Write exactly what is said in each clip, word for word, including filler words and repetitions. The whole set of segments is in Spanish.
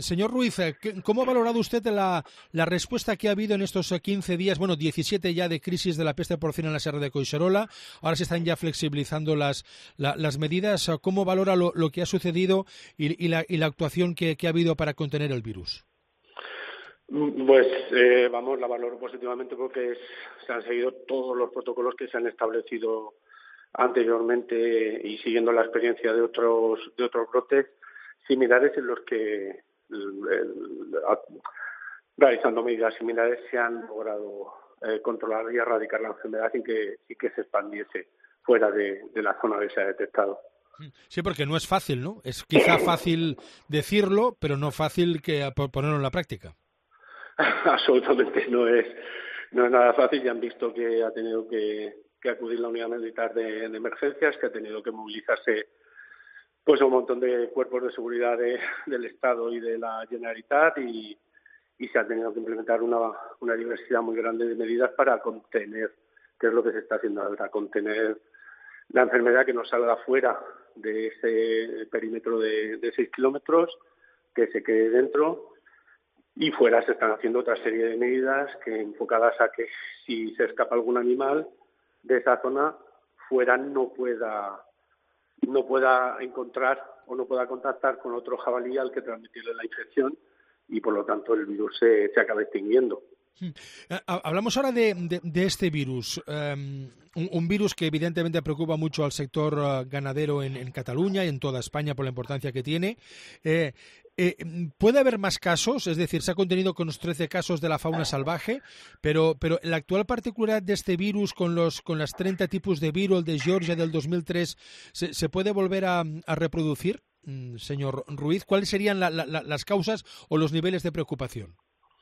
Señor Ruiz, ¿cómo ha valorado usted la, la respuesta que ha habido en estos quince días, bueno, diecisiete ya de crisis de la peste porcina en la Sierra de Collserola? Ahora se están ya flexibilizando las, la, las medidas. ¿Cómo valora lo, lo que ha sucedido y, y, la, y la actuación que, que ha habido para contener el virus? Pues eh, vamos, la valoro positivamente porque es, se han seguido todos los protocolos que se han establecido anteriormente y siguiendo la experiencia de otros de otros brotes similares en los que el, el, a, realizando medidas similares se han logrado eh, controlar y erradicar la enfermedad sin que, sin que se expandiese fuera de, de la zona que se ha detectado. Sí, porque no es fácil, ¿no? Es quizá fácil decirlo, pero no fácil que ponerlo en la práctica. Absolutamente no es no es nada fácil. Ya han visto que ha tenido que, que acudir la unidad militar de, de emergencias, que ha tenido que movilizarse pues un montón de cuerpos de seguridad de, del Estado y de la Generalitat y, y se ha tenido que implementar una, una diversidad muy grande de medidas para contener, que es lo que se está haciendo ahora, contener la enfermedad, que no salga fuera de ese perímetro de, de seis kilómetros, que se quede dentro. Y fuera se están haciendo otra serie de medidas que enfocadas a que si se escapa algún animal de esa zona, fuera no pueda no pueda encontrar o no pueda contactar con otro jabalí al que transmitirle la infección y por lo tanto el virus se, se acaba extinguiendo. Hablamos ahora de, de, de este virus, um, un, un virus que evidentemente preocupa mucho al sector uh, ganadero en, en Cataluña y en toda España por la importancia que tiene. Eh, eh, ¿Puede haber más casos? Es decir, se ha contenido con los trece casos de la fauna salvaje, pero, pero la actual particularidad de este virus con los con las treinta tipos de virus, el de Georgia del dos mil tres, ¿se, se puede volver a, a reproducir, señor Ruiz? ¿Cuáles serían la, la, las causas o los niveles de preocupación?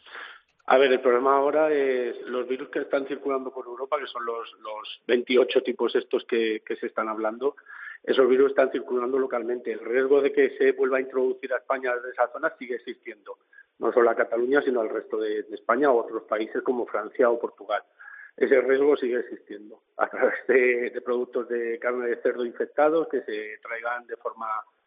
A ver, el problema ahora es los virus que están circulando por Europa, que son los, los veintiocho tipos estos que, que se están hablando. Esos virus están circulando localmente. El riesgo de que se vuelva a introducir a España desde esa zona sigue existiendo, no solo a Cataluña, sino al resto de, de España o otros países como Francia o Portugal. Ese riesgo sigue existiendo a través de, de productos de carne de cerdo infectados que se traigan de forma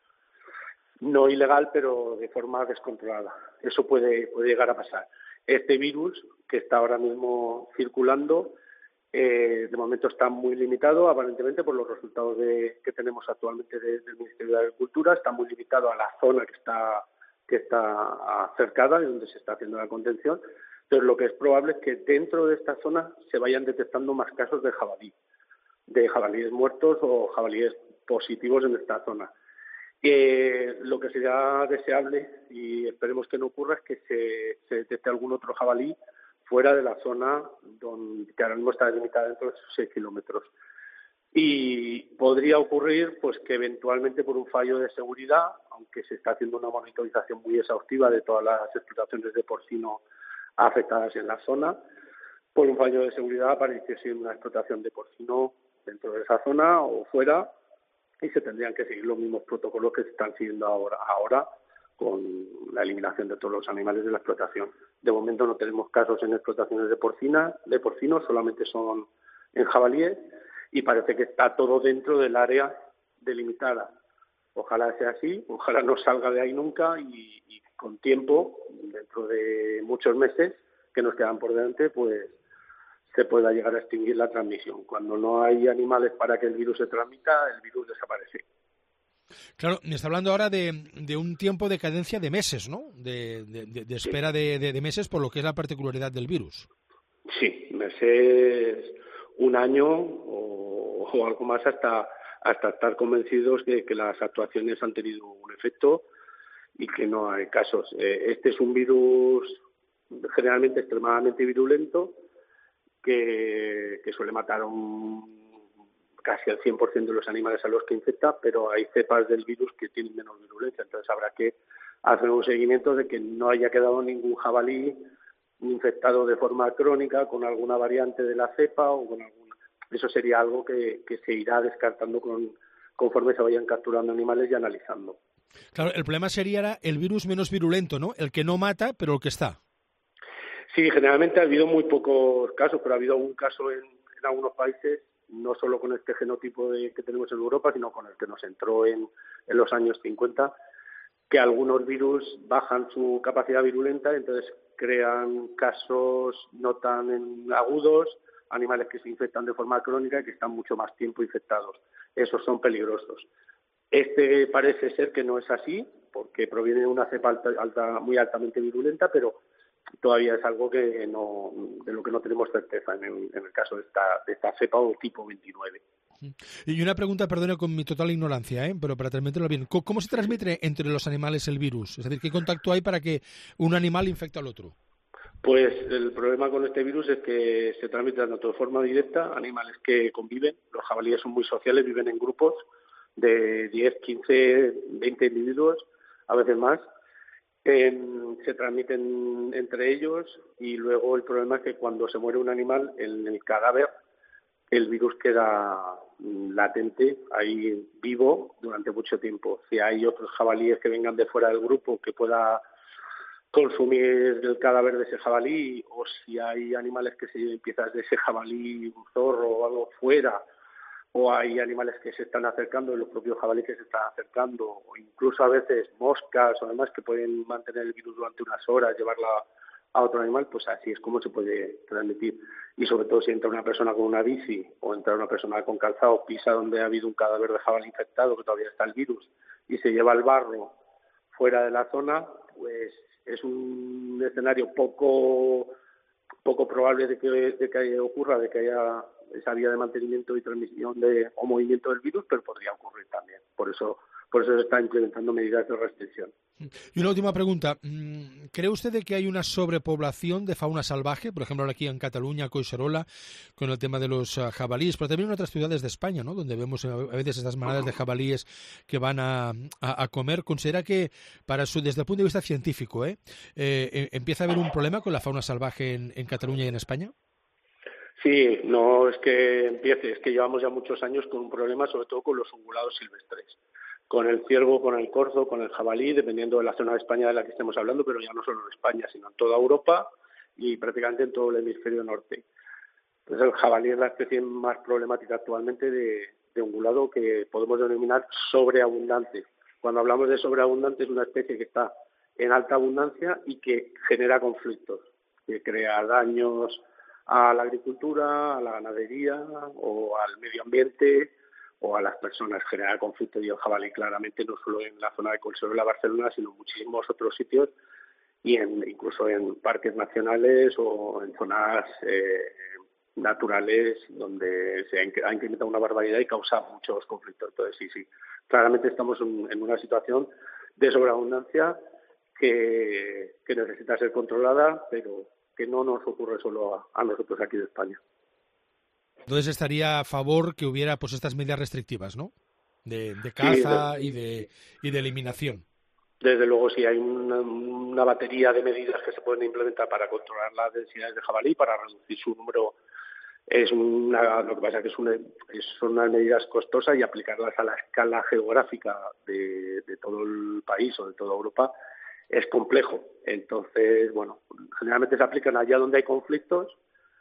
no ilegal, pero de forma descontrolada. Eso puede, puede llegar a pasar. Este virus, que está ahora mismo circulando, eh, de momento está muy limitado, aparentemente por los resultados de, que tenemos actualmente de, del Ministerio de Agricultura, está muy limitado a la zona que está que está cercada y donde se está haciendo la contención. Entonces, lo que es probable es que dentro de esta zona se vayan detectando más casos de jabalí, de jabalíes muertos o jabalíes positivos en esta zona. Eh, lo que sería deseable, y esperemos que no ocurra, es que se, se detecte algún otro jabalí fuera de la zona donde, que ahora mismo está delimitada dentro de esos seis kilómetros. Y podría ocurrir pues que eventualmente por un fallo de seguridad, aunque se está haciendo una monitorización muy exhaustiva de todas las explotaciones de porcino afectadas en la zona, por un fallo de seguridad apareciese una explotación de porcino dentro de esa zona o fuera, y se tendrían que seguir los mismos protocolos que se están siguiendo ahora, ahora con la eliminación de todos los animales de la explotación. De momento no tenemos casos en explotaciones de porcina, de porcinos, solamente son en jabalíes, y parece que está todo dentro del área delimitada. Ojalá sea así, ojalá no salga de ahí nunca y, y con tiempo, dentro de muchos meses que nos quedan por delante, pues se pueda llegar a extinguir la transmisión. Cuando no hay animales para que el virus se transmita, el virus desaparece. Claro, me está hablando ahora de, de un tiempo de cadencia de meses, ¿no? De, de, de espera sí. de, de, de meses por lo que es la particularidad del virus. Sí, meses, un año o, o algo más hasta hasta estar convencidos de que las actuaciones han tenido un efecto y que no hay casos. Eh, este es un virus generalmente extremadamente virulento que, que suele matar un, casi al cien por ciento de los animales a los que infecta, pero hay cepas del virus que tienen menos virulencia, entonces habrá que hacer un seguimiento de que no haya quedado ningún jabalí infectado de forma crónica con alguna variante de la cepa o con alguna. Eso sería algo que, que se irá descartando con, conforme se vayan capturando animales y analizando. Claro, el problema sería el virus menos virulento, ¿no? El que no mata, pero el que está. Sí, generalmente ha habido muy pocos casos, pero ha habido algún caso en, en algunos países, no solo con este genotipo de, que tenemos en Europa, sino con el que nos entró en, en los años cincuenta, que algunos virus bajan su capacidad virulenta, entonces crean casos no tan agudos, animales que se infectan de forma crónica y que están mucho más tiempo infectados. Esos son peligrosos. Este parece ser que no es así, porque proviene de una cepa alta, alta, muy altamente virulenta, pero todavía es algo que no, de lo que no tenemos certeza en el, en el caso de esta, de esta cepa o tipo veintinueve. Y una pregunta, perdona con mi total ignorancia, ¿eh? pero para transmitirlo bien. ¿Cómo se transmite entre los animales el virus? Es decir, ¿qué contacto hay para que un animal infecte al otro? Pues el problema con este virus es que se transmite tanto de forma directa, animales que conviven, los jabalíes son muy sociales, viven en grupos de diez, quince, veinte individuos, a veces más, eh, se transmiten entre ellos y luego el problema es que cuando se muere un animal, en el cadáver, el virus queda latente, ahí vivo durante mucho tiempo. Si hay otros jabalíes que vengan de fuera del grupo que pueda consumir el cadáver de ese jabalí, o si hay animales que se lleven piezas de ese jabalí, un zorro o algo fuera, o hay animales que se están acercando, los propios jabalíes que se están acercando, o incluso a veces moscas o demás que pueden mantener el virus durante unas horas, llevarla a otro animal, pues así es como se puede transmitir. Y sobre todo si entra una persona con una bici o entra una persona con calzado, pisa donde ha habido un cadáver de jabalí infectado, que todavía está el virus, y se lleva el barro fuera de la zona, pues es un escenario poco poco probable de que, de que ocurra, de que haya esa vía de mantenimiento y transmisión de, o movimiento del virus, pero podría ocurrir también. Por eso, por eso se están implementando medidas de restricción. Y una última pregunta. ¿Cree usted de que hay una sobrepoblación de fauna salvaje? Por ejemplo, aquí en Cataluña, Collserola, con el tema de los uh, jabalíes, pero también en otras ciudades de España, ¿no? Donde vemos a veces estas manadas de jabalíes que van a, a, a comer. ¿Considera que, para su, desde el punto de vista científico, ¿eh? Eh, empieza a haber un problema con la fauna salvaje en, en Cataluña y en España? Sí, no es que empiece, es que llevamos ya muchos años con un problema, sobre todo con los ungulados silvestres. Con el ciervo, con el corzo, con el jabalí, dependiendo de la zona de España de la que estemos hablando, pero ya no solo en España, sino en toda Europa y prácticamente en todo el hemisferio norte. Entonces el jabalí es la especie más problemática actualmente de, de ungulado, que podemos denominar sobreabundante. Cuando hablamos de sobreabundante es una especie que está en alta abundancia y que genera conflictos, que crea daños a la agricultura, a la ganadería o al medio ambiente o a las personas, genera conflicto. Y el jabalí claramente no solo en la zona de Collserola, Barcelona, sino en muchísimos otros sitios y en, incluso en parques nacionales o en zonas eh, naturales donde se ha, ha incrementado una barbaridad y causa muchos conflictos. Entonces sí, sí, claramente estamos en, en una situación de sobreabundancia que, que necesita ser controlada, pero que no nos ocurre solo a, a nosotros aquí de España. Entonces estaría a favor que hubiera pues estas medidas restrictivas, ¿no? De, de caza sí, de, y de y de eliminación. Desde luego, sí, hay una, una batería de medidas que se pueden implementar para controlar las densidades de jabalí, para reducir su número. Es una, lo que pasa es que es una, es, son unas medidas costosas y aplicarlas a la escala geográfica de, de todo el país o de toda Europa es complejo. Entonces, bueno, generalmente se aplican allá donde hay conflictos,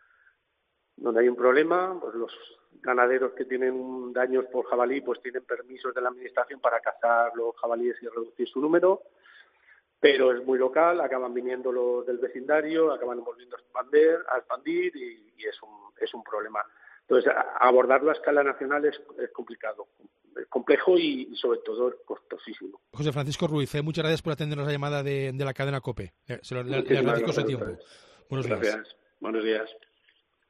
donde hay un problema. Pues los ganaderos que tienen daños por jabalí pues tienen permisos de la administración para cazar los jabalíes y reducir su número, pero es muy local, acaban viniendo los del vecindario, acaban volviendo a expandir, a expandir y, y es un es un problema. Entonces, abordarlo a escala nacional es, es complicado, es complejo y, y sobre todo es costosísimo. José Francisco Ruiz, eh, muchas gracias por atendernos la llamada de, de la cadena COPE. Eh, se lo, le, le agradezco su tiempo. Buenos gracias. días. Buenos días.